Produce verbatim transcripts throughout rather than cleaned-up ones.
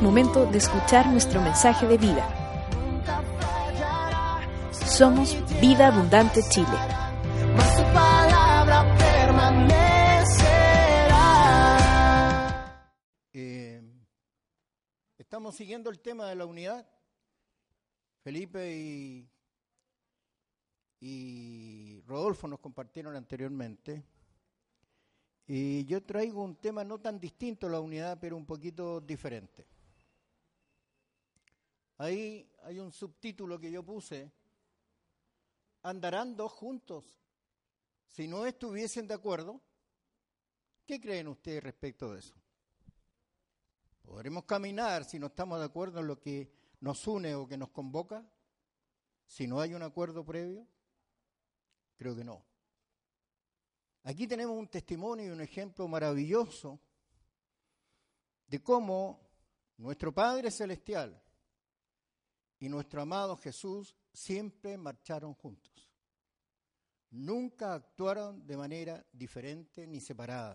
momento de escuchar nuestro mensaje de vida. Somos Vida Abundante Chile. Mas tu palabra permanecerá. Eh, estamos siguiendo el tema de la unidad. Felipe y, y Rodolfo nos compartieron anteriormente. Y yo traigo un tema no tan distinto a la unidad, pero un poquito diferente. Ahí hay un subtítulo que yo puse: ¿andarán dos juntos si no estuviesen de acuerdo? ¿Qué creen ustedes respecto de eso? ¿Podremos caminar si no estamos de acuerdo en lo que nos une o que nos convoca? Si no hay un acuerdo previo, creo que no. Aquí tenemos un testimonio y un ejemplo maravilloso de cómo nuestro Padre Celestial y nuestro amado Jesús siempre marcharon juntos. Nunca actuaron de manera diferente ni separada.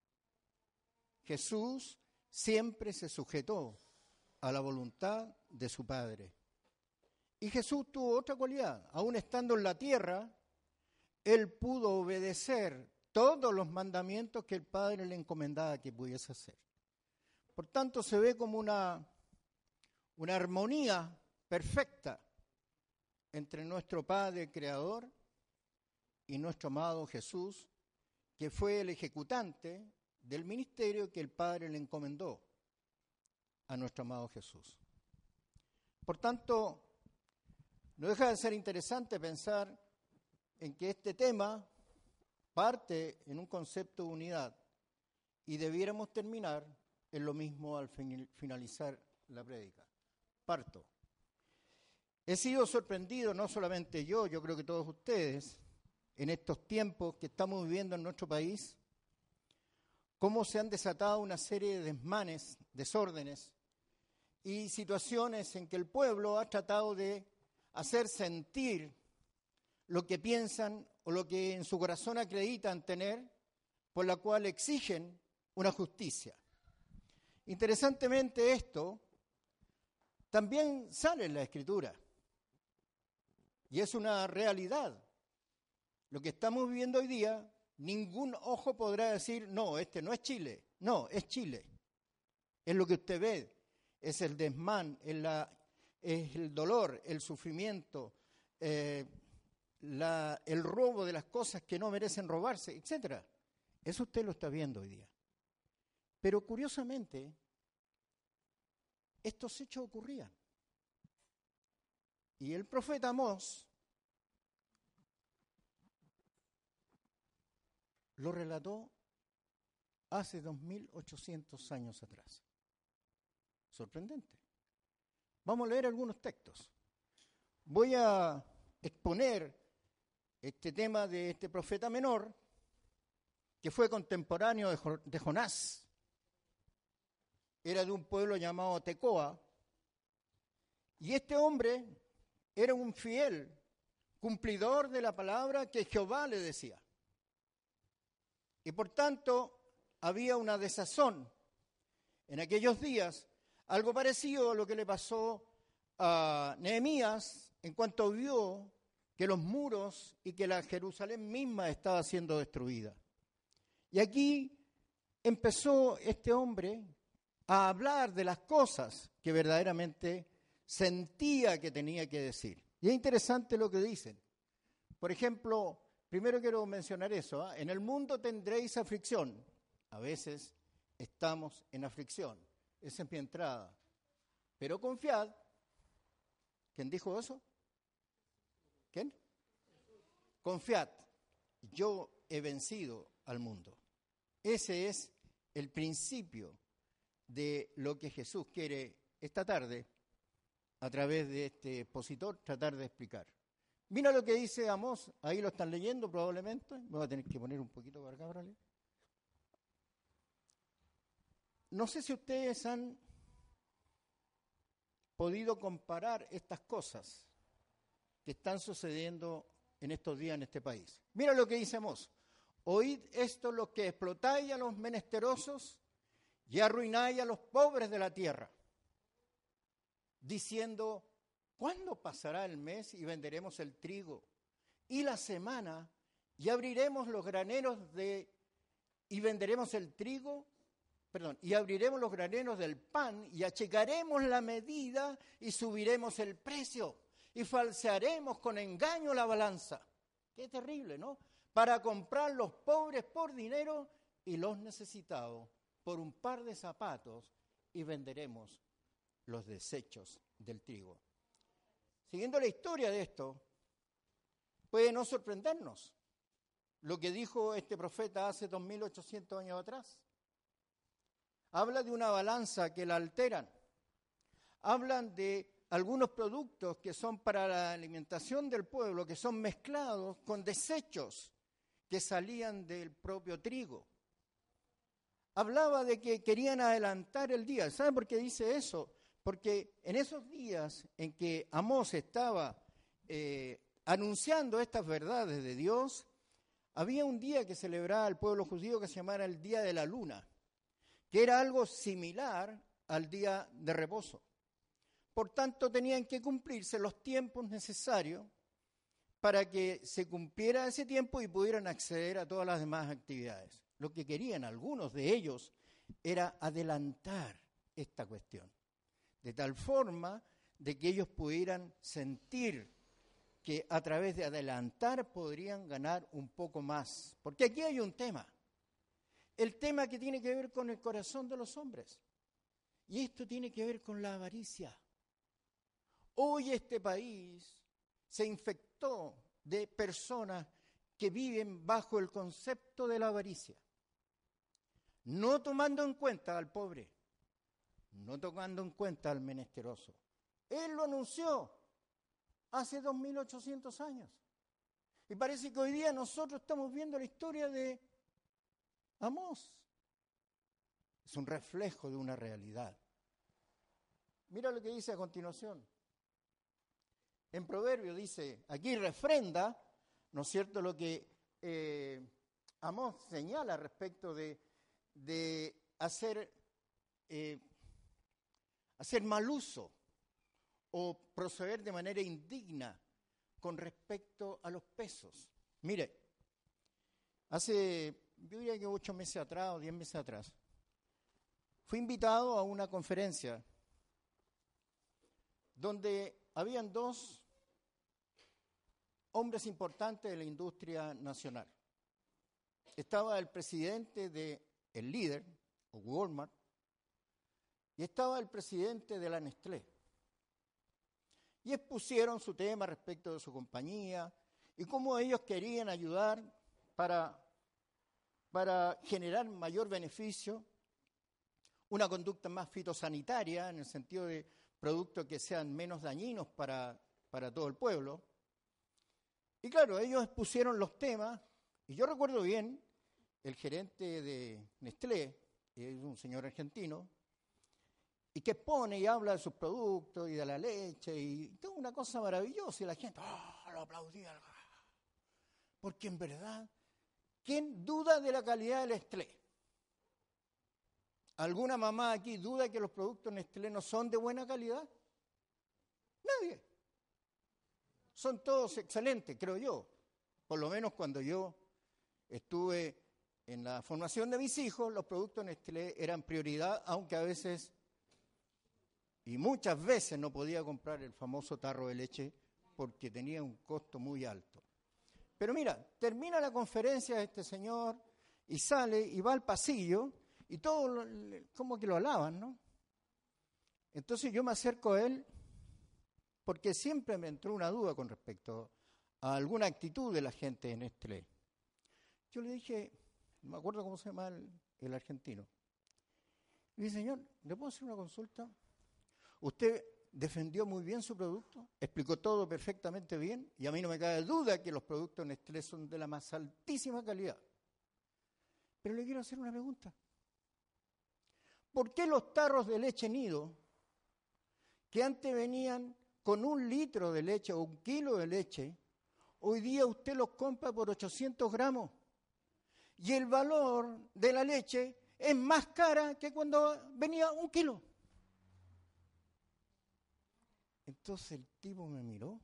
Jesús siempre se sujetó a la voluntad de su Padre. Y Jesús tuvo otra cualidad. Aún estando en la tierra, Él pudo obedecer todos los mandamientos que el Padre le encomendaba que pudiese hacer. Por tanto, se ve como una, una armonía perfecta entre nuestro Padre Creador y nuestro amado Jesús, que fue el ejecutante del ministerio que el Padre le encomendó a nuestro amado Jesús. Por tanto, no deja de ser interesante pensar en que este tema parte en un concepto de unidad y debiéramos terminar en lo mismo al finalizar la prédica. Parto. He sido sorprendido, no solamente yo, yo creo que todos ustedes, en estos tiempos que estamos viviendo en nuestro país, cómo se han desatado una serie de desmanes, desórdenes y situaciones en que el pueblo ha tratado de hacer sentir lo que piensan o lo que en su corazón acreditan tener, por la cual exigen una justicia. Interesantemente, esto también sale en la Escritura y es una realidad. Lo que estamos viviendo hoy día, ningún ojo podrá decir, no, este no es Chile. No, es Chile. Es lo que usted ve, es el desmán, es, la, es el dolor, el sufrimiento, eh, La, el robo de las cosas que no merecen robarse, etcétera. Eso usted lo está viendo hoy día. Pero curiosamente, estos hechos ocurrían. Y el profeta Amós lo relató hace dos mil ochocientos años atrás. Sorprendente. Vamos a leer algunos textos. Voy a exponer este tema de este profeta menor, que fue contemporáneo de Jonás. Era de un pueblo llamado Tecoa, y este hombre era un fiel cumplidor de la palabra que Jehová le decía. Y por tanto, había una desazón en aquellos días, algo parecido a lo que le pasó a Nehemías en cuanto vio que los muros y que la Jerusalén misma estaba siendo destruida. Y aquí empezó este hombre a hablar de las cosas que verdaderamente sentía que tenía que decir. Y es interesante lo que dicen. Por ejemplo, primero quiero mencionar eso, ¿eh? En el mundo tendréis aflicción. A veces estamos en aflicción. Esa es mi entrada. Pero confiad. ¿Quién dijo eso? ¿Quién? Confiad, yo he vencido al mundo. Ese es el principio de lo que Jesús quiere esta tarde, a través de este expositor, tratar de explicar. Mira lo que dice Amós, ahí lo están leyendo probablemente, me voy a tener que poner un poquito para acá, ¿vale? No sé si ustedes han podido comparar estas cosas que están sucediendo en estos días en este país. Mira lo que dice Amós. Oíd esto los que explotáis a los menesterosos y arruináis a los pobres de la tierra. diciendo, ¿cuándo pasará el mes y venderemos el trigo? Y la semana, y abriremos los graneros de, y venderemos el trigo, perdón, y abriremos los graneros del pan, y achicaremos la medida, y subiremos el precio, y falsearemos con engaño la balanza. Qué terrible, ¿no? Para comprar los pobres por dinero y los necesitados por un par de zapatos, y venderemos los desechos del trigo. Siguiendo la historia de esto, puede no sorprendernos lo que dijo este profeta hace dos mil ochocientos años atrás. Habla de una balanza que la alteran. Hablan de algunos productos que son para la alimentación del pueblo, que son mezclados con desechos que salían del propio trigo. Hablaba de que querían adelantar el día. ¿Saben por qué dice eso? Porque en esos días en que Amós estaba eh, anunciando estas verdades de Dios, había un día que celebraba el pueblo judío que se llamaba el Día de la Luna, que era algo similar al día de reposo. Por tanto, tenían que cumplirse los tiempos necesarios para que se cumpliera ese tiempo y pudieran acceder a todas las demás actividades. Lo que querían algunos de ellos era adelantar esta cuestión, de tal forma de que ellos pudieran sentir que a través de adelantar podrían ganar un poco más. Porque aquí hay un tema, el tema que tiene que ver con el corazón de los hombres. Y esto tiene que ver con la avaricia. Hoy este país se infectó de personas que viven bajo el concepto de la avaricia, no tomando en cuenta al pobre, no tomando en cuenta al menesteroso. Él lo anunció hace dos mil ochocientos años. Y parece que hoy día nosotros estamos viendo la historia de Amós. Es un reflejo de una realidad. Mira lo que dice a continuación. En Proverbio dice, aquí refrenda, ¿no es cierto?, lo que eh, Amós señala respecto de, de hacer, eh, hacer mal uso o proceder de manera indigna con respecto a los pesos. Mire, hace, yo diría que ocho meses atrás o diez meses atrás, fui invitado a una conferencia donde habían dos hombres importantes de la industria nacional. Estaba el presidente de El Líder, o Walmart, y estaba el presidente de la Nestlé. Y expusieron su tema respecto de su compañía y cómo ellos querían ayudar para, para generar mayor beneficio, una conducta más fitosanitaria, en el sentido de productos que sean menos dañinos para, para todo el pueblo. Y claro, ellos expusieron los temas, y yo recuerdo bien, el gerente de Nestlé, es un señor argentino, y que expone y habla de sus productos y de la leche, y toda una cosa maravillosa, y la gente oh, lo aplaudía. Porque en verdad, ¿quién duda de la calidad de Nestlé? ¿Alguna mamá aquí duda que los productos Nestlé no son de buena calidad? Nadie. Son todos excelentes, creo yo. Por lo menos cuando yo estuve en la formación de mis hijos, los productos Nestlé eran prioridad, aunque a veces, y muchas veces no podía comprar el famoso tarro de leche porque tenía un costo muy alto. Pero mira, termina la conferencia de este señor y sale y va al pasillo y todos como que lo alaban, ¿no? Entonces yo me acerco a él porque siempre me entró una duda con respecto a alguna actitud de la gente en Nestlé. Yo le dije, no me acuerdo cómo se llama el, el argentino. Le dije, señor, ¿le puedo hacer una consulta? Usted defendió muy bien su producto, explicó todo perfectamente bien, y a mí no me cabe duda que los productos Nestlé son de la más altísima calidad. Pero le quiero hacer una pregunta. ¿Por qué los tarros de leche nido, que antes venían con un litro de leche o un kilo de leche, hoy día usted los compra por ochocientos gramos? Y el valor de la leche es más cara que cuando venía un kilo. Entonces el tipo me miró.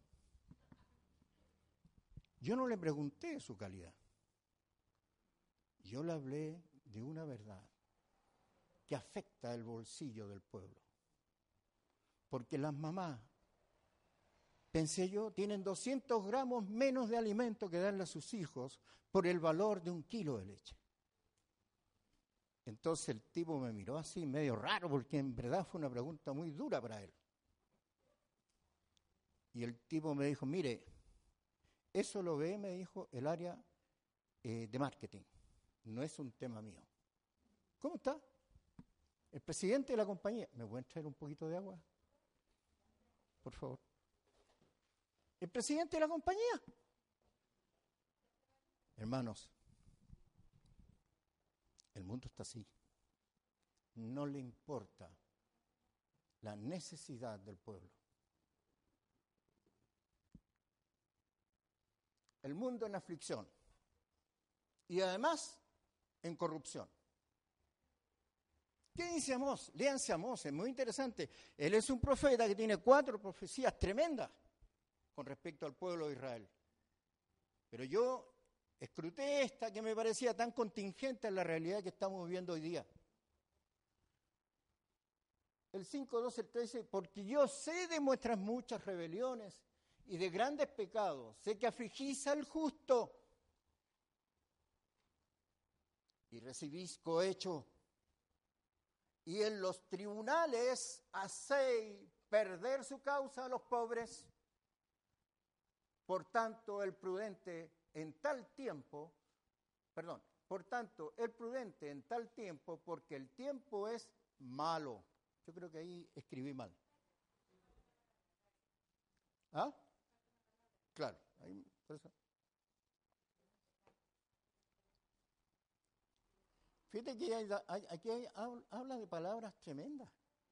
Yo no le pregunté su calidad. Yo le hablé de una verdad que afecta el bolsillo del pueblo. Porque las mamás, pensé yo, tienen doscientos gramos menos de alimento que darle a sus hijos por el valor de un kilo de leche. Entonces el tipo me miró así, medio raro, porque en verdad fue una pregunta muy dura para él. Y el tipo me dijo, mire, eso lo ve, me dijo, el área eh, de marketing. No es un tema mío. ¿Cómo está? El presidente de la compañía. ¿Me pueden traer un poquito de agua? Por favor. El presidente de la compañía. Hermanos, el mundo está así. No le importa la necesidad del pueblo. El mundo en aflicción. Y además, en corrupción. ¿Qué dice Amós? Léanse Amós, es muy interesante. Él es un profeta que tiene cuatro profecías tremendas con respecto al pueblo de Israel. Pero yo escruté esta que me parecía tan contingente en la realidad que estamos viviendo hoy día. El cinco, doce, el trece, porque yo sé de vuestras muchas rebeliones y de grandes pecados, sé que afligís al justo y recibís cohecho, y en los tribunales hacéis perder su causa a los pobres. Por tanto, el prudente en tal tiempo, perdón, por tanto, el prudente en tal tiempo, porque el tiempo es malo. Yo creo que ahí escribí mal. ¿Ah? Claro. Ahí, por eso. Fíjate que hay, hay, aquí hay, habla de palabras tremendas.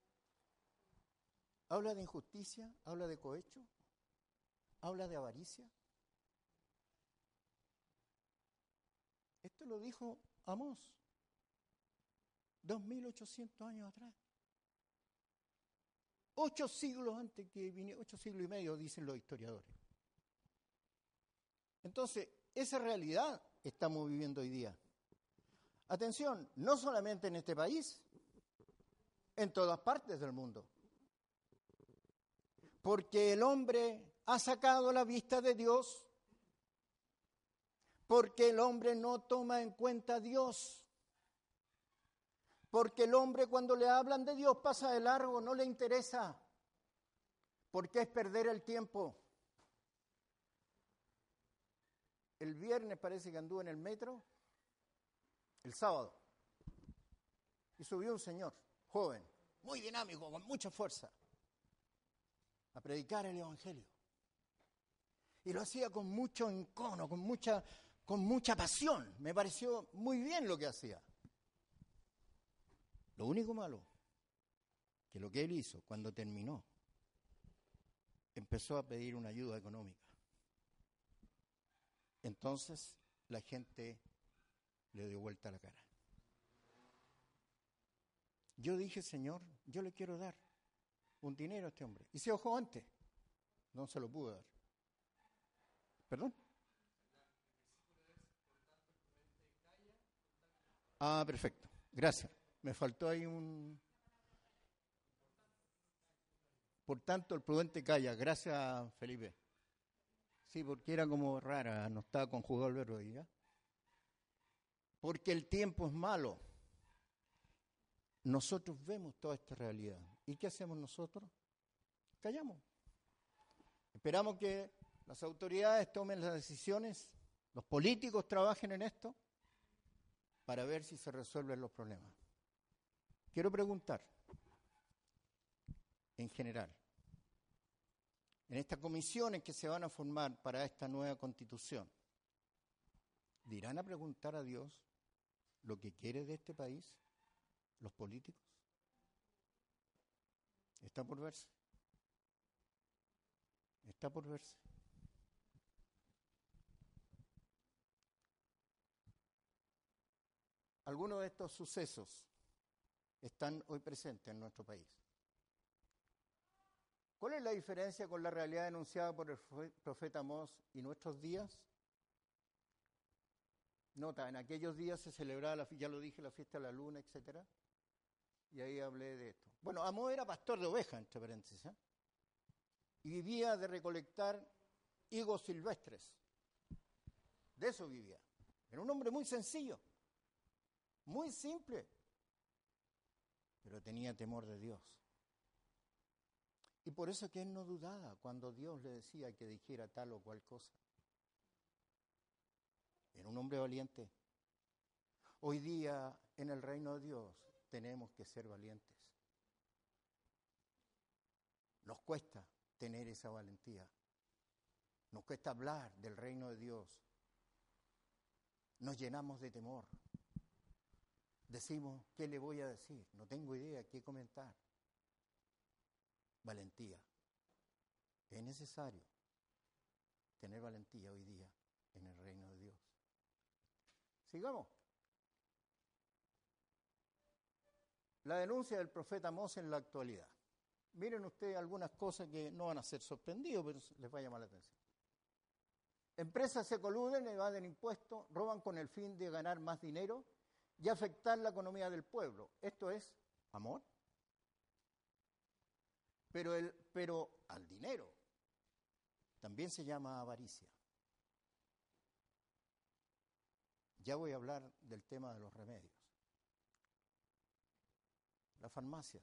Habla de injusticia, habla de cohecho, habla de avaricia. Esto lo dijo Amós, dos mil ochocientos años atrás. Ocho siglos antes que viniera, ocho siglos y medio, dicen los historiadores. Entonces, esa realidad estamos viviendo hoy día. Atención, no solamente en este país, en todas partes del mundo. Porque el hombre ha sacado la vista de Dios, porque el hombre no toma en cuenta a Dios, porque el hombre cuando le hablan de Dios pasa de largo, no le interesa, porque es perder el tiempo. El viernes parece que anduve en el metro, el sábado, y subió un señor, joven, muy dinámico, con mucha fuerza, a predicar el Evangelio. Y lo hacía con mucho encono, con mucha, con mucha pasión. Me pareció muy bien lo que hacía. Lo único malo, que lo que él hizo cuando terminó, empezó a pedir una ayuda económica. Entonces la gente le dio vuelta la cara. Yo dije, Señor, yo le quiero dar un dinero a este hombre. Y se ojó antes, no se lo pude dar. ¿Perdón? Ah, perfecto, gracias. Me faltó ahí un... Por tanto, el prudente calla. Gracias, Felipe. Sí, porque era como rara, no estaba conjugado el verbo ahí, ¿ya? Porque el tiempo es malo. Nosotros vemos toda esta realidad. ¿Y qué hacemos nosotros? Callamos. Esperamos que las autoridades tomen las decisiones, los políticos trabajen en esto, para ver si se resuelven los problemas. Quiero preguntar, en general, en estas comisiones que se van a formar para esta nueva constitución, ¿dirán a preguntar a Dios lo que quiere de este país, los políticos? Está por verse. Está por verse. Algunos de estos sucesos están hoy presentes en nuestro país. ¿Cuál es la diferencia con la realidad denunciada por el profeta Amós y nuestros días? Nota, en aquellos días se celebraba, la, ya lo dije, la fiesta de la luna, etcétera. Y ahí hablé de esto. Bueno, Amós era pastor de ovejas, entre paréntesis, ¿eh? Y vivía de recolectar higos silvestres. De eso vivía. Era un hombre muy sencillo, muy simple, pero tenía temor de Dios. Y por eso que él no dudaba cuando Dios le decía que dijera tal o cual cosa. Era un hombre valiente. Hoy día, en el reino de Dios, tenemos que ser valientes. Nos cuesta tener esa valentía. Nos cuesta hablar del reino de Dios. Nos llenamos de temor. Decimos, ¿qué le voy a decir? No tengo idea, ¿qué comentar? Valentía. Es necesario tener valentía hoy día en el reino de Dios. Sigamos. La denuncia del profeta Amós en la actualidad. Miren ustedes algunas cosas que no van a ser sorprendidos, pero les va a llamar la atención. Empresas se coluden, evaden impuestos, roban con el fin de ganar más dinero y afectar la economía del pueblo. Esto es amor. Pero, el, pero al dinero también se llama avaricia. Ya voy a hablar del tema de los remedios. Las farmacias,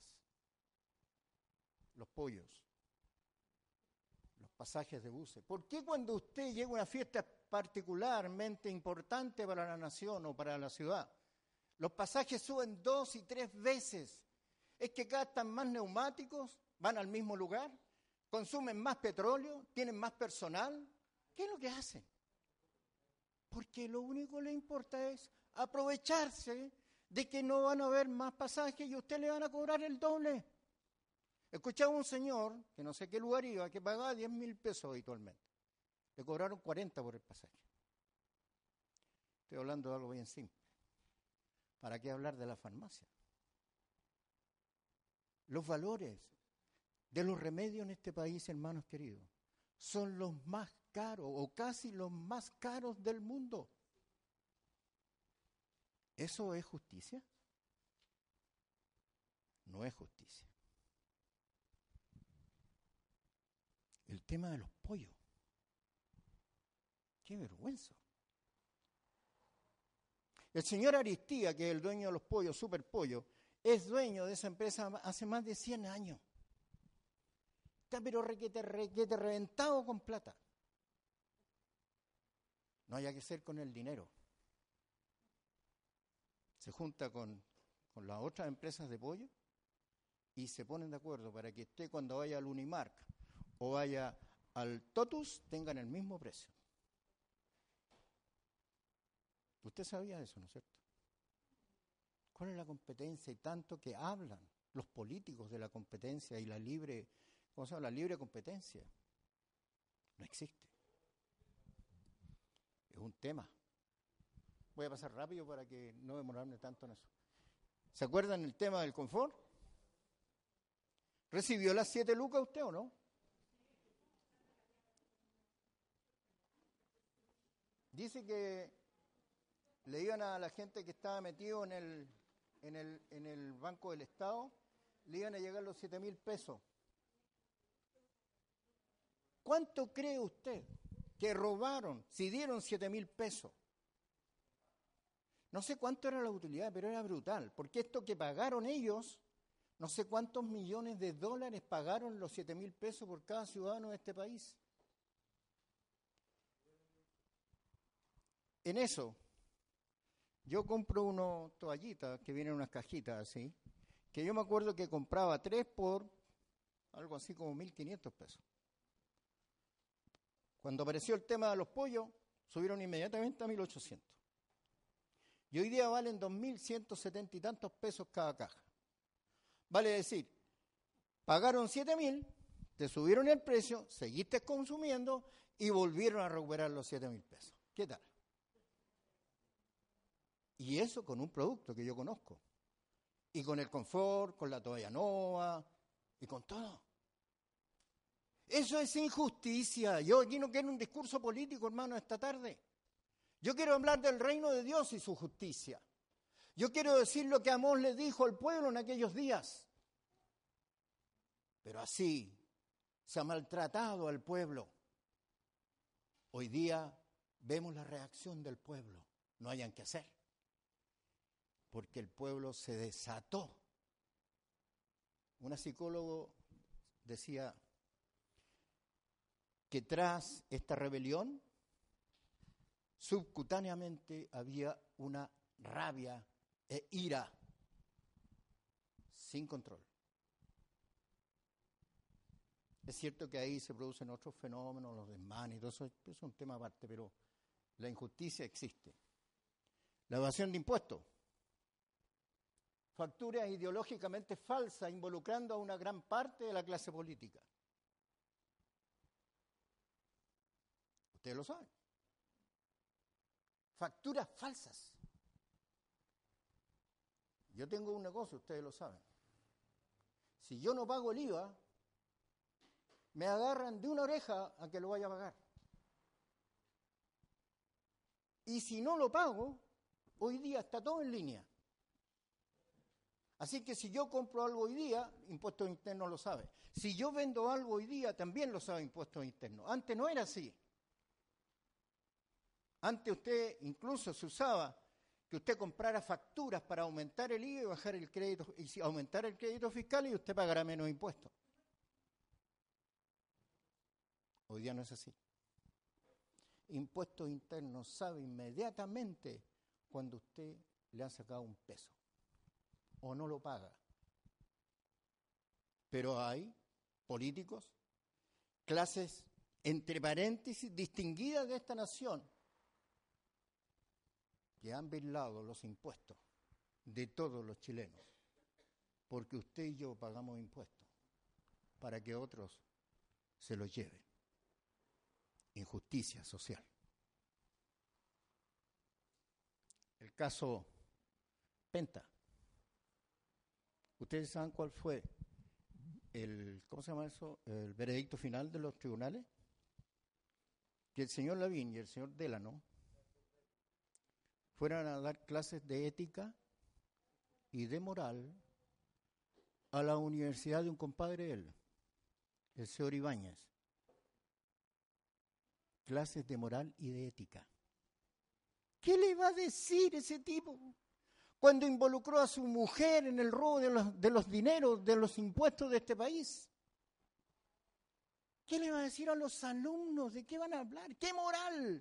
los pollos, los pasajes de buses. ¿Por qué cuando usted llega a una fiesta particularmente importante para la nación o para la ciudad, los pasajes suben dos y tres veces? ¿Es que gastan más neumáticos? ¿Van al mismo lugar? ¿Consumen más petróleo? ¿Tienen más personal? ¿Qué es lo que hacen? Porque lo único que le importa es aprovecharse de que no van a haber más pasajes y a usted le van a cobrar el doble. Escuchaba un señor, que no sé qué lugar iba, que pagaba diez mil pesos habitualmente. Le cobraron cuarenta por el pasaje. Estoy hablando de algo bien simple. ¿Para qué hablar de la farmacia? Los valores de los remedios en este país, hermanos queridos, son los más caros o casi los más caros del mundo. ¿Eso es justicia? No es justicia. El tema de los pollos. ¡Qué vergüenza! El señor Aristía, que es el dueño de los pollos, Superpollo, es dueño de esa empresa hace más de cien años. Está pero requete, requete reventado con plata. No haya que ser con el dinero. Se junta con, con las otras empresas de pollo y se ponen de acuerdo para que usted cuando vaya al Unimark o vaya al Totus tengan el mismo precio. Usted sabía eso, ¿no es cierto? ¿Cuál es la competencia? Y tanto que hablan los políticos de la competencia y la libre, ¿cómo se llama? La libre competencia. No existe. Es un tema. Voy a pasar rápido para que no demorarme tanto en eso. ¿Se acuerdan el tema del confort? ¿Recibió las siete lucas usted o no? Dice que le iban a la gente que estaba metido en el, en el, en el Banco del Estado, le iban a llegar los siete mil pesos. ¿Cuánto cree usted que robaron si dieron siete mil pesos? No sé cuánto era la utilidad, pero era brutal, porque esto que pagaron ellos, no sé cuántos millones de dólares pagaron los siete mil pesos por cada ciudadano de este país. En eso, yo compro unos toallitas que vienen en unas cajitas así, que yo me acuerdo que compraba tres por algo así como mil quinientos pesos. Cuando apareció el tema de los pollos, subieron inmediatamente a mil ochocientos. Y hoy día valen dos mil ciento setenta y tantos pesos cada caja. Vale decir, pagaron siete mil, te subieron el precio, seguiste consumiendo y volvieron a recuperar los siete mil pesos. ¿Qué tal? Y eso con un producto que yo conozco. Y con el confort, con la toalla nova y con todo. Eso es injusticia. Yo aquí no quiero un discurso político, hermano, esta tarde. Yo quiero hablar del reino de Dios y su justicia. Yo quiero decir lo que Amós le dijo al pueblo en aquellos días. Pero así se ha maltratado al pueblo. Hoy día vemos la reacción del pueblo. No hayan que hacer. Porque el pueblo se desató. Una psicóloga decía que tras esta rebelión, subcutáneamente había una rabia e ira sin control. Es cierto que ahí se producen otros fenómenos, los desmanes y todo eso, es un tema aparte, pero la injusticia existe. La evasión de impuestos. Facturas ideológicamente falsas involucrando a una gran parte de la clase política. Ustedes lo saben. Facturas falsas. Yo tengo un negocio, ustedes lo saben. Si yo no pago el I V A, me agarran de una oreja a que lo vaya a pagar. Y si no lo pago, hoy día está todo en línea. Así que si yo compro algo hoy día, Impuestos Internos lo sabe. Si yo vendo algo hoy día, también lo sabe Impuestos Internos. Antes no era así. Antes usted incluso se usaba que usted comprara facturas para aumentar el I V A y bajar el crédito, y aumentar el crédito fiscal y usted pagará menos impuestos. Hoy día no es así. Impuestos Internos sabe inmediatamente cuando usted le ha sacado un peso o no lo paga. Pero hay políticos, clases entre paréntesis distinguidas de esta nación que han burlado los impuestos de todos los chilenos, porque usted y yo pagamos impuestos para que otros se los lleven. Injusticia social. El caso Penta. ¿Ustedes saben cuál fue el, ¿cómo se llama eso? El veredicto final de los tribunales? Que el señor Lavín y el señor Delano fueran a dar clases de ética y de moral a la universidad de un compadre de él, el señor Ibáñez. Clases de moral y de ética. ¿Qué le va a decir ese tipo cuando involucró a su mujer en el robo de los, de los dineros, de los impuestos de este país? ¿Qué le va a decir a los alumnos? ¿De qué van a hablar? ¿Qué moral?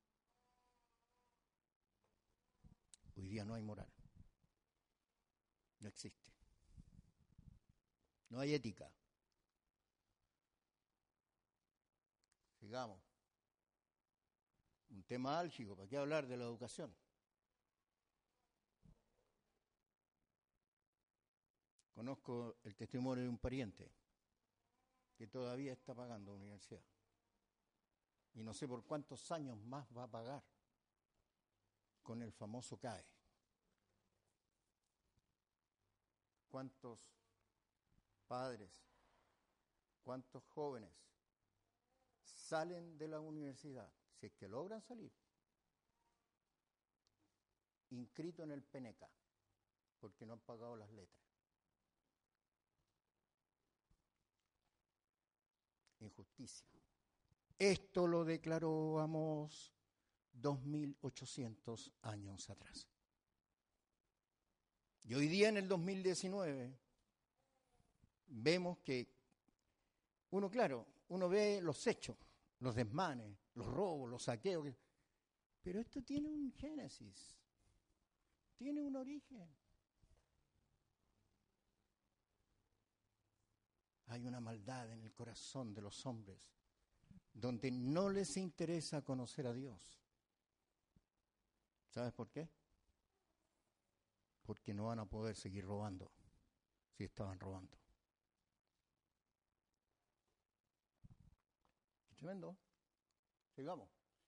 Hoy día no hay moral. No existe. No hay ética. Sigamos. Un tema álgico, ¿para qué hablar de la educación? Conozco el testimonio de un pariente que todavía está pagando universidad. Y no sé por cuántos años más va a pagar con el famoso C A E. ¿Cuántos padres, cuántos jóvenes salen de la universidad, si es que logran salir, inscritos en el P N C A, porque no han pagado las letras? Injusticia. Esto lo declaró Amós dos mil ochocientos años atrás. Y hoy día, en el dos mil diecinueve, vemos que uno, claro, uno ve los hechos, los desmanes, los robos, los saqueos, pero esto tiene un génesis, tiene un origen. Hay una maldad en el corazón de los hombres donde no les interesa conocer a Dios. ¿Sabes por qué? Porque no van a poder seguir robando si estaban robando. Qué tremendo. Sigamos.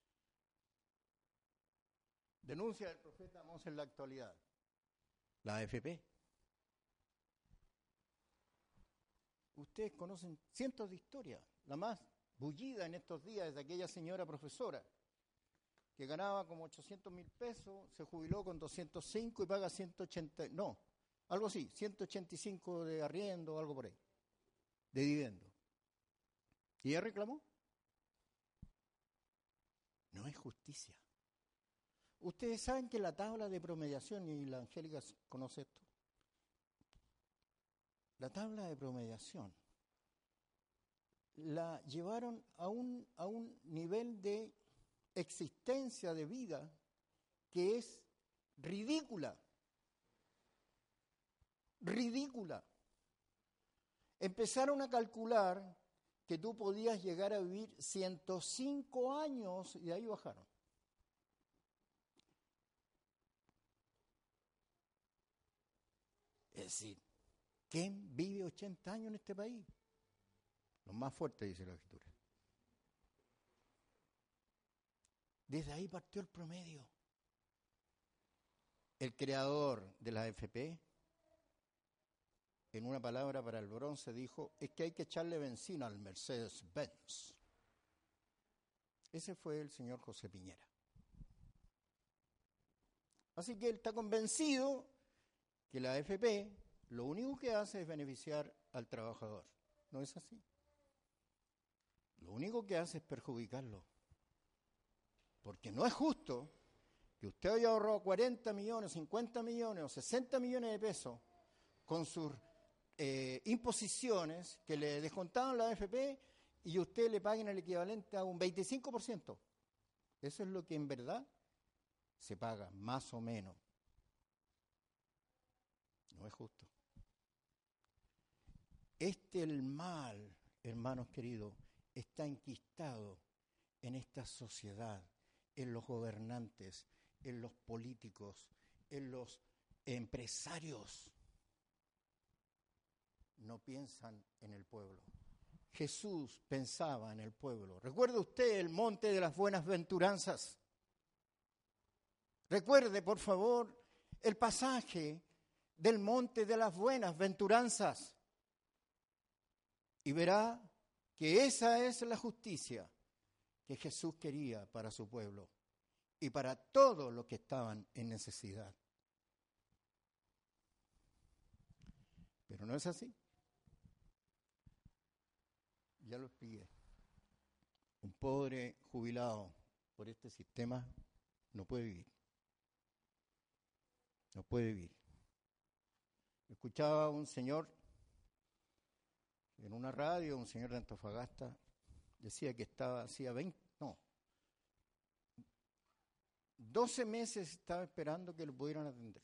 Denuncia del profeta Amós en la actualidad. La A F P. Ustedes conocen cientos de historias. La más bullida en estos días es de aquella señora profesora que ganaba como ochocientos mil pesos, se jubiló con doscientos cinco y paga ciento ochenta, no, algo así, ciento ochenta y cinco de arriendo o algo por ahí, de dividendo. ¿Y ella reclamó? No es justicia. Ustedes saben que la tabla de promediación, y la Angélica conoce esto, la tabla de promediación la llevaron a un, a un nivel de existencia de vida que es ridícula. Ridícula. Empezaron a calcular que tú podías llegar a vivir ciento cinco años y de ahí bajaron. Es decir, ¿quién vive ochenta años en este país? Los más fuertes, dice la Escritura. Desde ahí partió el promedio. El creador de la A F P, en una palabra para el bronce, dijo, es que hay que echarle benzina al Mercedes-Benz. Ese fue el señor José Piñera. Así que él está convencido que la A F P lo único que hace es beneficiar al trabajador. ¿No es así? Lo único que hace es perjudicarlo. Porque no es justo que usted haya ahorrado cuarenta millones, cincuenta millones o sesenta millones de pesos con sus eh, imposiciones que le descontaban la A F P y usted le paguen el equivalente a un veinticinco por ciento. Eso es lo que en verdad se paga, más o menos. No es justo. Este el mal, hermanos queridos, está enquistado en esta sociedad, en los gobernantes, en los políticos, en los empresarios. No piensan en el pueblo. Jesús pensaba en el pueblo. ¿Recuerda usted el monte de las buenas venturanzas? Recuerde, por favor, el pasaje del monte de las buenas venturanzas y verá que esa es la justicia que Jesús quería para su pueblo y para todos los que estaban en necesidad. Pero no es así. Ya lo expliqué. Un pobre jubilado por este sistema no puede vivir. No puede vivir. Escuchaba a un señor en una radio, un señor de Antofagasta, decía que estaba hacía veinte, no, doce meses estaba esperando que lo pudieran atender.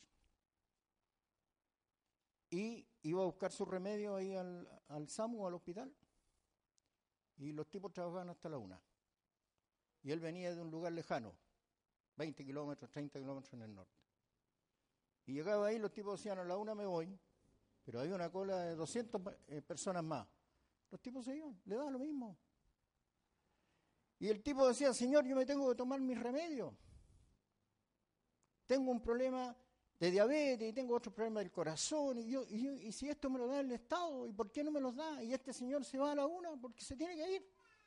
Y iba a buscar su remedio ahí al, al SAMU, al hospital, y los tipos trabajaban hasta la una. Y él venía de un lugar lejano, veinte kilómetros, treinta kilómetros en el norte. Y llegaba ahí, los tipos decían, a la una me voy, pero había una cola de doscientas eh, personas más. Los tipos se iban, le daba lo mismo. Y el tipo decía, señor, yo me tengo que tomar mis remedios. Tengo un problema de diabetes y tengo otro problema del corazón. Y, yo, y, yo, y si esto me lo da el Estado, ¿y por qué no me los da? Y este señor se va a la una porque se tiene que ir.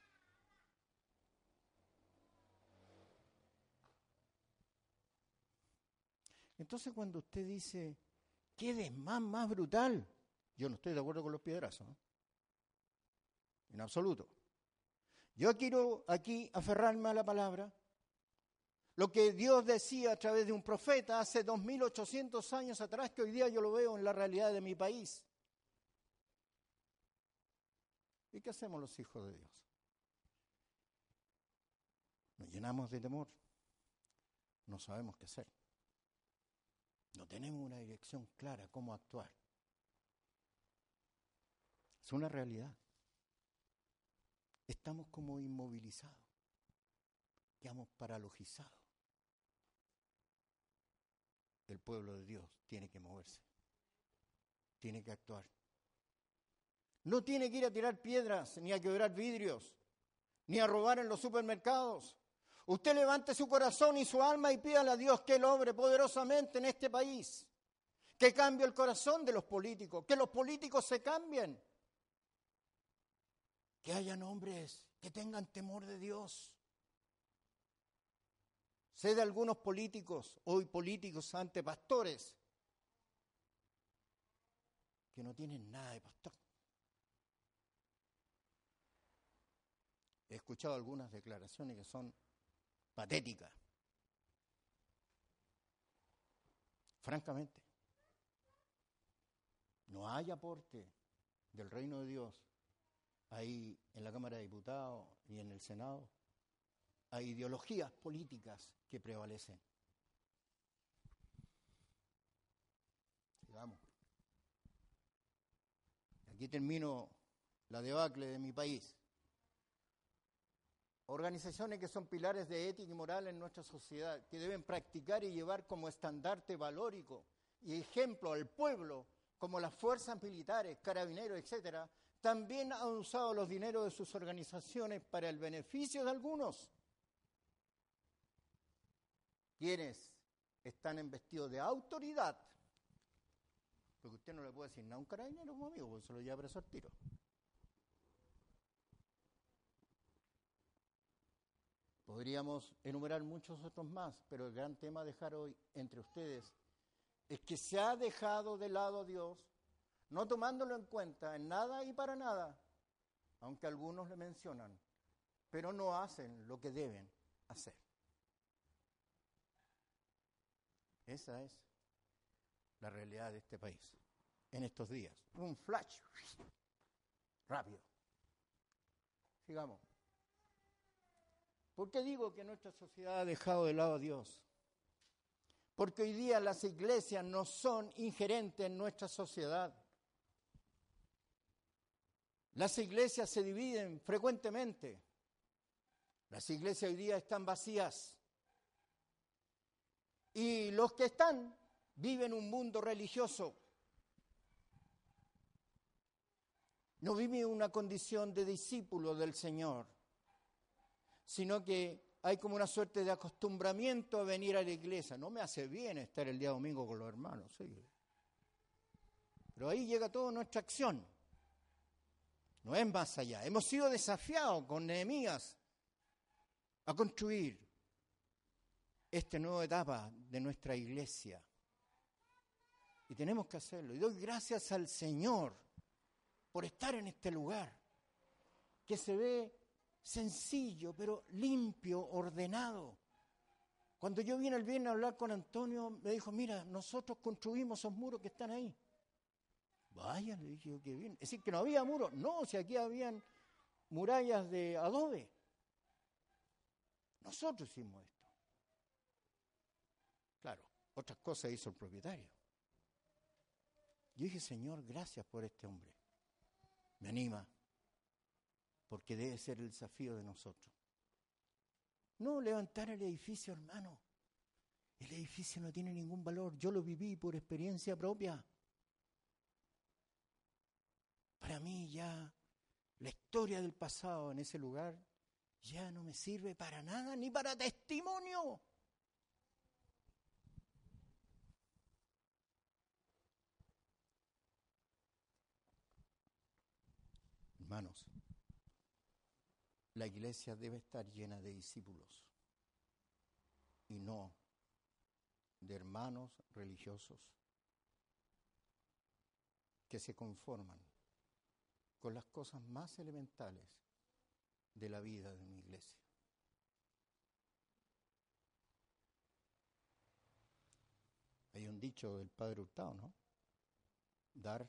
Entonces cuando usted dice, ¿qué desmán más brutal? Yo no estoy de acuerdo con los piedrazos, ¿no? En absoluto. Yo quiero aquí aferrarme a la palabra. Lo que Dios decía a través de un profeta hace dos mil ochocientos años atrás, que hoy día yo lo veo en la realidad de mi país. ¿Y qué hacemos los hijos de Dios? Nos llenamos de temor. No sabemos qué hacer. No tenemos una dirección clara cómo actuar. Es una realidad. Estamos como inmovilizados. Quedamos paralogizados. El pueblo de Dios tiene que moverse. Tiene que actuar. No tiene que ir a tirar piedras, ni a quebrar vidrios, ni a robar en los supermercados. Usted levante su corazón y su alma y pídale a Dios que Él obre poderosamente en este país. Que cambie el corazón de los políticos, que los políticos se cambien. que hayan hombres que tengan temor de Dios. Sé de algunos políticos, hoy políticos ante pastores, que no tienen nada de pastor. He escuchado algunas declaraciones que son patéticas. Francamente, no hay aporte del reino de Dios ahí en la Cámara de Diputados y en el Senado. Hay ideologías políticas que prevalecen. Sigamos. Aquí termino la debacle de mi país. Organizaciones que son pilares de ética y moral en nuestra sociedad, que deben practicar y llevar como estandarte valórico y ejemplo al pueblo, como las fuerzas militares, carabineros, etcétera, también han usado los dineros de sus organizaciones para el beneficio de algunos, quienes están investidos de autoridad, porque usted no le puede decir nada a un carabinero como amigo, porque se lo lleva preso al tiro. Podríamos enumerar muchos otros más, pero el gran tema a dejar hoy entre ustedes es que se ha dejado de lado a Dios, no tomándolo en cuenta en nada y para nada, aunque algunos le mencionan, pero no hacen lo que deben hacer. Esa es la realidad de este país en estos días. Un flash rápido. Sigamos. ¿Por qué digo que nuestra sociedad ha dejado de lado a Dios? Porque hoy día las iglesias no son ingerentes en nuestra sociedad. Las iglesias se dividen frecuentemente. Las iglesias hoy día están vacías. Y los que están viven un mundo religioso. No viven una condición de discípulo del Señor, sino que hay como una suerte de acostumbramiento a venir a la iglesia. No me hace bien estar el día domingo con los hermanos, sí. Pero ahí llega toda nuestra acción. No es más allá. Hemos sido desafiados con Nehemías a construir esta nueva etapa de nuestra iglesia. Y tenemos que hacerlo. Y doy gracias al Señor por estar en este lugar, que se ve sencillo, pero limpio, ordenado. Cuando yo vine el viernes a hablar con Antonio, me dijo, mira, nosotros construimos esos muros que están ahí. Vaya, le dije yo, qué bien. Es decir, que no había muros. No, si aquí habían murallas de adobe. Nosotros hicimos esto. Claro, otras cosas hizo el propietario. Yo dije, Señor, gracias por este hombre. Me anima, porque debe ser el desafío de nosotros. No levantar el edificio, hermano. El edificio no tiene ningún valor. Yo lo viví por experiencia propia. Para mí ya la historia del pasado en ese lugar ya no me sirve para nada, ni para testimonio. Hermanos, la iglesia debe estar llena de discípulos y no de hermanos religiosos que se conforman con las cosas más elementales de la vida de una iglesia. Hay un dicho del padre Hurtado, ¿no? Dar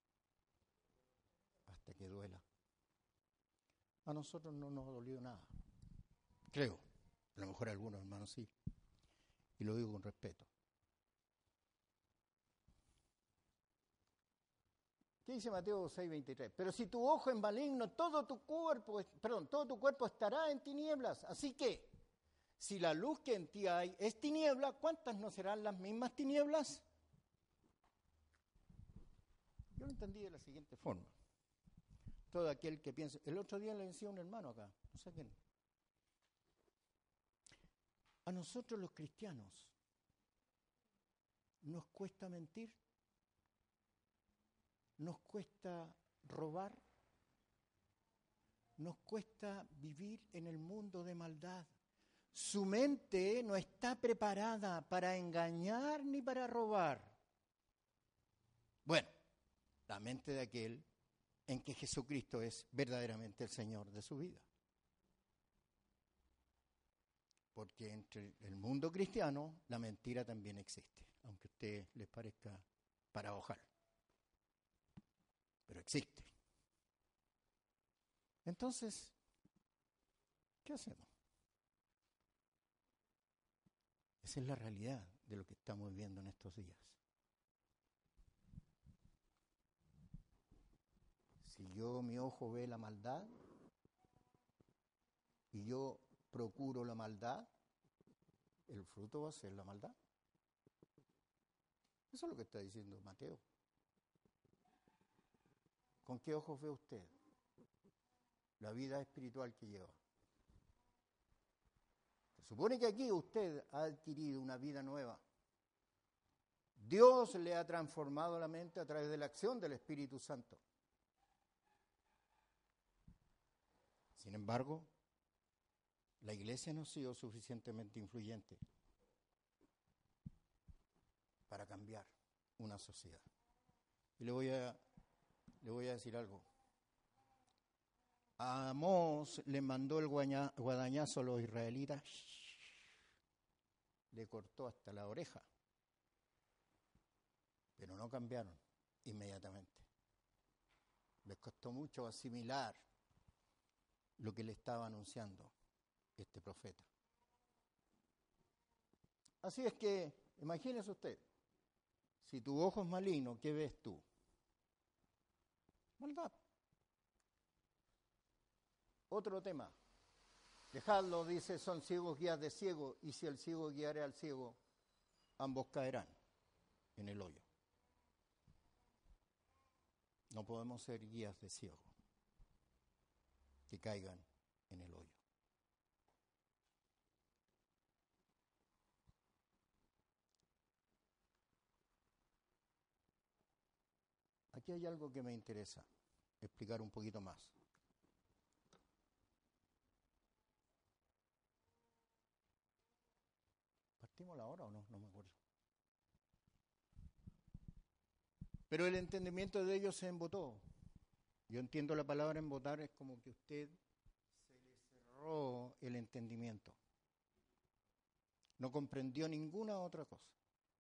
hasta que duela. A nosotros no nos ha dolido nada, creo. A lo mejor a algunos hermanos sí, y lo digo con respeto. ¿Qué dice Mateo seis veintitrés? Pero si tu ojo es maligno, todo tu cuerpo, perdón, todo tu cuerpo estará en tinieblas. Así que, si la luz que en ti hay es tiniebla, ¿cuántas no serán las mismas tinieblas? Yo lo entendí de la siguiente forma. Todo aquel que piensa... El otro día le decía a un hermano acá, no sé quién. A nosotros los cristianos nos cuesta mentir, nos cuesta robar, nos cuesta vivir en el mundo de maldad. Su mente no está preparada para engañar ni para robar. Bueno, la mente de aquel en que Jesucristo es verdaderamente el Señor de su vida. Porque entre el mundo cristiano la mentira también existe, aunque a ustedes les parezca paradojal. Pero existe. Entonces, ¿qué hacemos? Esa es la realidad de lo que estamos viviendo en estos días. Si yo, mi ojo ve la maldad y yo procuro la maldad, el fruto va a ser la maldad. Eso es lo que está diciendo Mateo. ¿Con qué ojos ve usted la vida espiritual que lleva? Se supone que aquí usted ha adquirido una vida nueva. Dios le ha transformado la mente a través de la acción del Espíritu Santo. Sin embargo, la iglesia no ha sido suficientemente influyente para cambiar una sociedad. Y le voy a, le voy a decir algo. A Amós le mandó el guaña, guadañazo a los israelitas, le cortó hasta la oreja, pero no cambiaron inmediatamente. Les costó mucho asimilar lo que le estaba anunciando este profeta. Así es que, imagínese usted, si tu ojo es maligno, ¿qué ves tú? Maldad. Otro tema. Dejadlo, dice, son ciegos guías de ciego, y si el ciego guiare al ciego, ambos caerán en el hoyo. No podemos ser guías de ciego que caigan en el hoyo. Aquí hay algo que me interesa explicar un poquito más. ¿Partimos la hora o no? No me acuerdo. Pero el entendimiento de ellos se embotó. Yo entiendo la palabra embotar, es como que usted se le cerró el entendimiento. No comprendió ninguna otra cosa.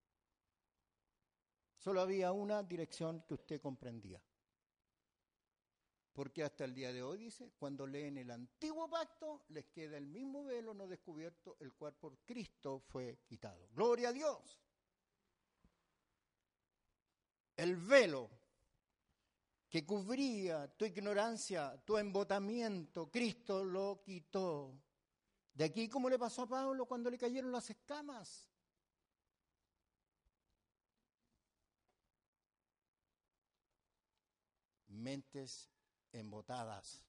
Solo había una dirección que usted comprendía. Porque hasta el día de hoy, dice, cuando leen el antiguo pacto, les queda el mismo velo no descubierto, el cual por Cristo fue quitado. ¡Gloria a Dios! El velo que cubría tu ignorancia, tu embotamiento, Cristo lo quitó. De aquí, como le pasó a Pablo cuando le cayeron las escamas. Mentes embotadas.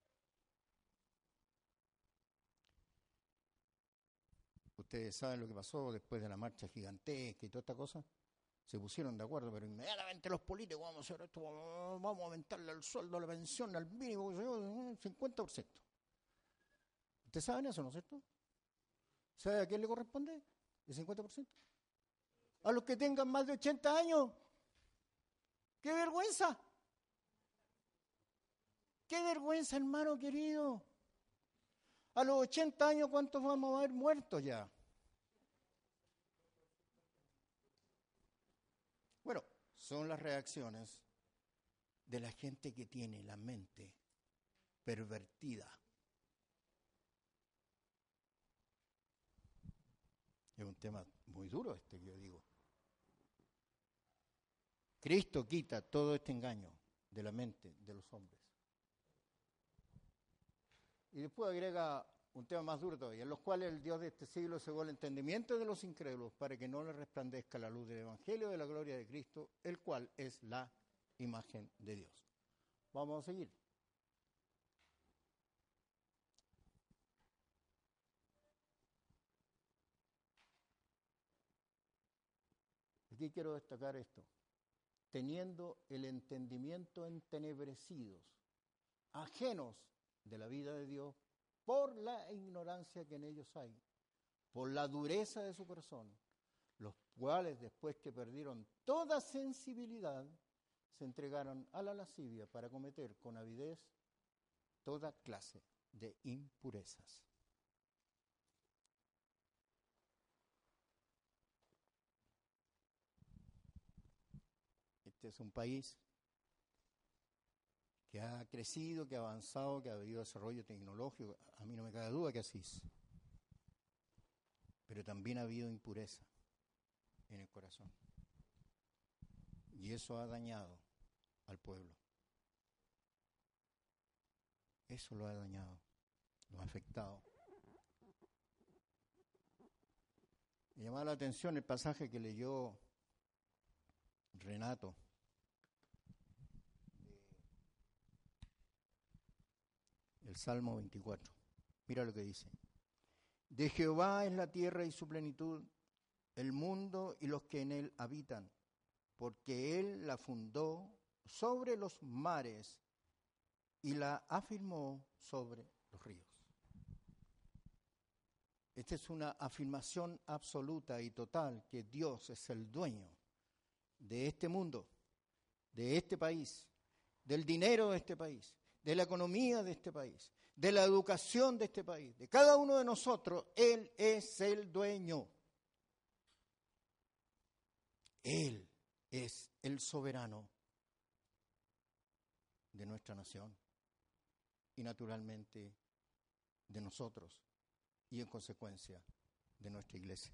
Ustedes saben lo que pasó después de la marcha gigantesca y toda esta cosa. Se pusieron de acuerdo, pero inmediatamente los políticos, vamos a hacer esto, vamos a aumentarle el sueldo, la pensión, al mínimo, cincuenta por ciento. ¿Ustedes saben eso, no es cierto? ¿Sabe a quién le corresponde el cincuenta por ciento? A los que tengan más de ochenta años. ¡Qué vergüenza! ¡Qué vergüenza, hermano querido! A los ochenta años, ¿cuántos vamos a haber muertos ya? Bueno, son las reacciones de la gente que tiene la mente pervertida. Es un tema muy duro este que yo digo. Cristo quita todo este engaño de la mente de los hombres. Y después agrega un tema más duro todavía, en los cuales el Dios de este siglo cegó el entendimiento de los incrédulos para que no les resplandezca la luz del Evangelio de la gloria de Cristo, el cual es la imagen de Dios. Vamos a seguir. Aquí quiero destacar esto. Teniendo el entendimiento entenebrecidos, ajenos de la vida de Dios por la ignorancia que en ellos hay, por la dureza de su corazón, los cuales después que perdieron toda sensibilidad, se entregaron a la lascivia para cometer con avidez toda clase de impurezas. Este es un país que ha crecido, que ha avanzado, que ha habido desarrollo tecnológico. A mí no me cabe duda que así es. Pero también ha habido impureza en el corazón. Y eso ha dañado al pueblo. Eso lo ha dañado, lo ha afectado. Me llamaba la atención el pasaje que leyó Renato. El Salmo veinticuatro. Mira lo que dice. De Jehová es la tierra y su plenitud, el mundo y los que en él habitan, porque él la fundó sobre los mares y la afirmó sobre los ríos. Esta es una afirmación absoluta y total que Dios es el dueño de este mundo, de este país, del dinero de este país, de la economía de este país, de la educación de este país, de cada uno de nosotros. Él es el dueño. Él es el soberano de nuestra nación y naturalmente de nosotros y en consecuencia de nuestra iglesia.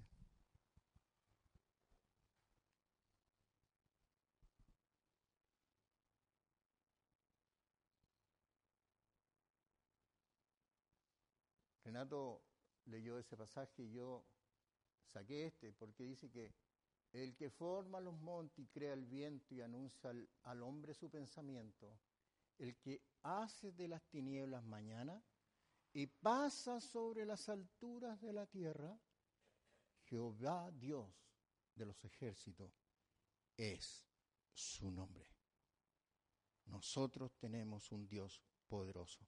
Renato leyó ese pasaje y yo saqué este porque dice que el que forma los montes y crea el viento y anuncia al, al hombre su pensamiento, el que hace de las tinieblas mañana y pasa sobre las alturas de la tierra, Jehová Dios de los ejércitos es su nombre. Nosotros tenemos un Dios poderoso,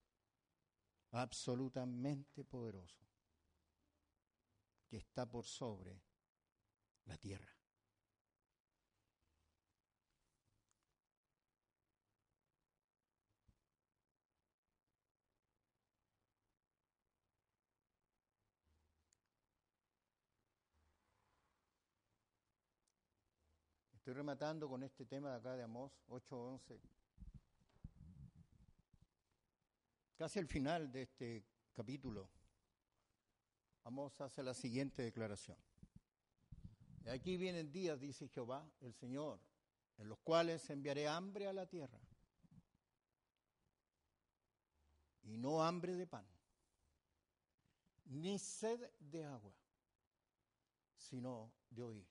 absolutamente poderoso, que está por sobre la tierra. Estoy rematando con este tema de acá de Amós ocho once. Casi al final de este capítulo, Amós hace la siguiente declaración. Aquí vienen días, dice Jehová, el Señor, en los cuales enviaré hambre a la tierra, y no hambre de pan, ni sed de agua, sino de oír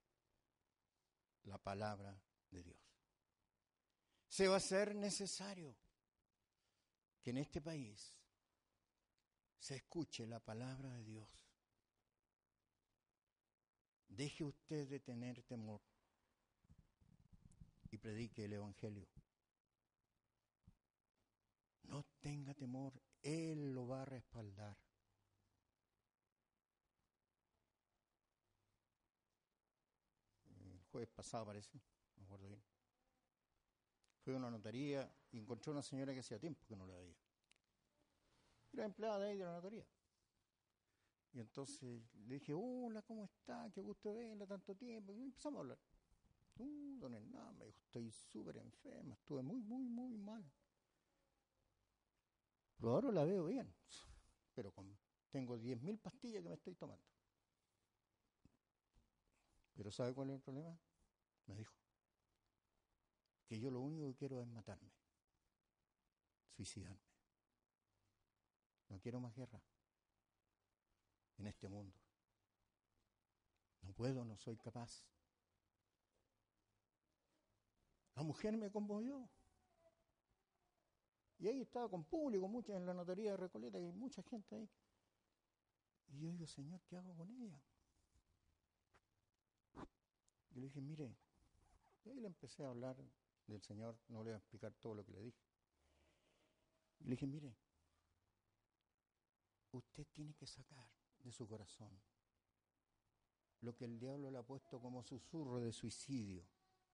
la palabra de Dios. Se va a hacer necesario que en este país se escuche la palabra de Dios. Deje usted de tener temor y predique el Evangelio. No tenga temor, Él lo va a respaldar. El jueves pasado parece, no me acuerdo bien. Fui a una notaría y encontré una señora que hacía tiempo que no la veía. Era empleada de ahí de la notaría. Y entonces le dije, hola, ¿cómo está? Qué gusto verla, tanto tiempo. Y empezamos a hablar. Uh, don Hernán, me dijo, estoy súper enferma, estuve muy, muy, muy mal. Pero ahora la veo bien. Pero con, tengo diez mil pastillas que me estoy tomando. Pero ¿sabe cuál es el problema? Me dijo, que yo lo único que quiero es matarme, suicidarme. No quiero más guerra en este mundo. No puedo, no soy capaz. La mujer me conmovió. Y ahí estaba con público, muchas en la notaría de Recoleta, y mucha gente ahí. Y yo digo, Señor, ¿qué hago con ella? Y le dije, mire, y ahí le empecé a hablar del Señor, no le voy a explicar todo lo que le dije. Le dije, mire, usted tiene que sacar de su corazón lo que el diablo le ha puesto como susurro de suicidio.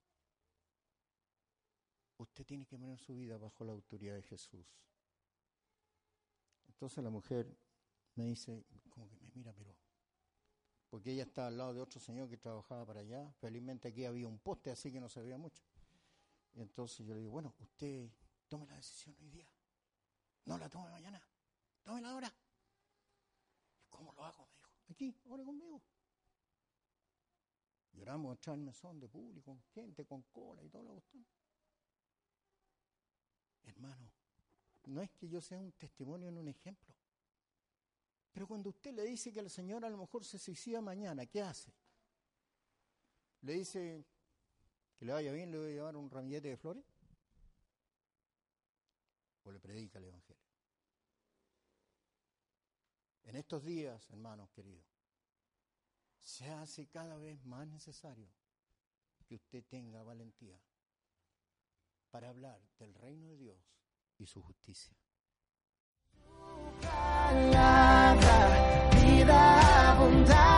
Usted tiene que poner su vida bajo la autoridad de Jesús. Entonces la mujer me dice, como que me mira, pero... porque ella estaba al lado de otro señor que trabajaba para allá. Felizmente aquí había un poste, así que no se veía mucho. Y entonces yo le digo, bueno, usted tome la decisión hoy día. No la tome mañana. Tómela ahora. ¿Cómo lo hago? Me dijo. Aquí, ore conmigo. Lloramos atrás del mesón de público, con gente, con cola y toda la cuestión. Hermano, no es que yo sea un testimonio en un ejemplo. Pero cuando usted le dice que la señora a lo mejor se suicida mañana, ¿qué hace? ¿Le dice que le vaya bien, le voy a llevar un ramillete de flores? ¿O le predica el evangelio? En estos días, hermanos queridos, se hace cada vez más necesario que usted tenga valentía para hablar del reino de Dios y su justicia. Palabra, vida abundante.